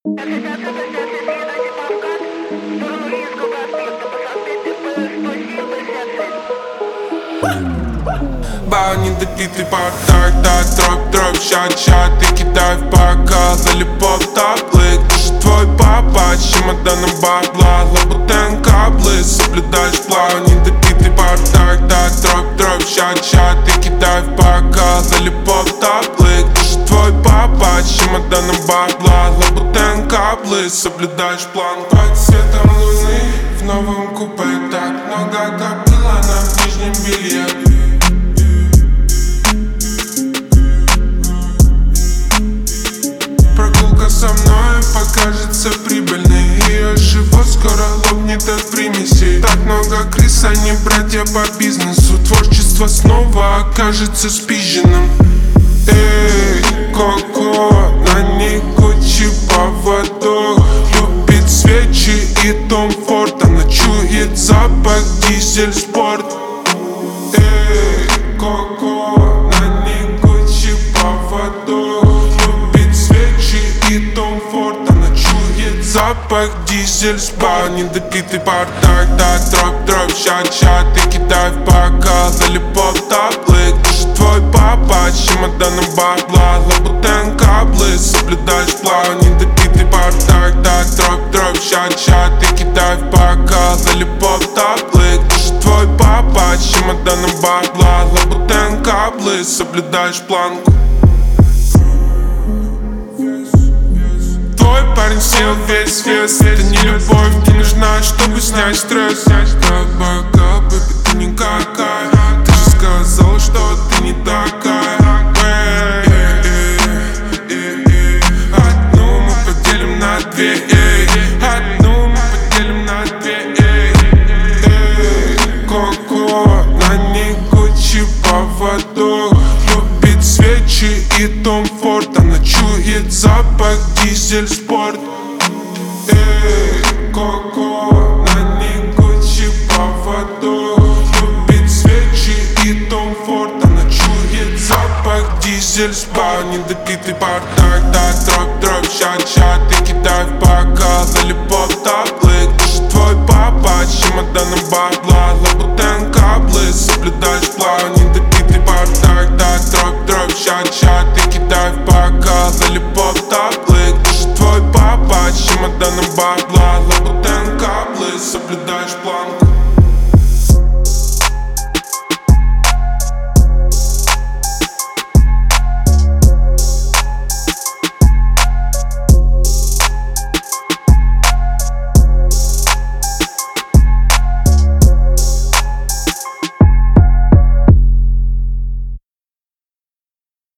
Недопитый портак, дроп, ща, ты кидай в бокал. Залипов таблы, ты же твой папа. С чемоданом бабла, лабутен каблы. Соблюдаешь план, недопитый портак, дроп, ща, ты кидай в бокал. Залипов таблы, ты же твой папа. С чемоданом бабла, лабутен каблы. Соблюдаешь план. Под светом луны в новом купе так много копила на нижнем белье. Со мной покажется прибыльной. Ее живот скоро лопнет от примесей. Так много крыс, они братья по бизнесу. Творчество снова окажется спизженным. Эй, Коко, на ней Гуччи поводок. Любит свечи и Том Форд. Она чует запах дизель спорт. Эй, Коко, на ней Гуччи поводок. Запах дизель спа, недопитый бардак, дроп, ща, ты кидай в бокал. Залипов таблы, ты же твой папа. С чемоданом бабла, лабутен каблы. Соблюдаешь план, недопитый бардак, дроп, ща, ты кидай в бокал. Залипов таблы, ты же твой папа. С чемоданом бабла, лабутен каблы. Соблюдаешь планку. Парень сел весь вес. Это не любовь, не нужна, чтобы снять стресс. Баба, бэби, ты никакая. Ты же сказала, что ты не такая. Одну мы поделим на две. Одну мы поделим на две. Коко, на ней Гуччи поводок. Любит свечи и Том Форд. Она чует запах дизель спорт. Эй, Коко, на ней Гуччи поводок. Любит свечи и Том Форд. Она чует запах дизель спа. Недопитый бардак, дроп, ща, ты кидай в бокал. Залипов таблы, ты же твой папа. С чемоданом бабла, лабутен каблы. Соблюдаешь план, недопитый бардак, дроп, ща, ты кидай в бокал. Залипов таблы, ты же твой папа. С чемоданом бабла, лабутен каблы. Соблюдаешь планку.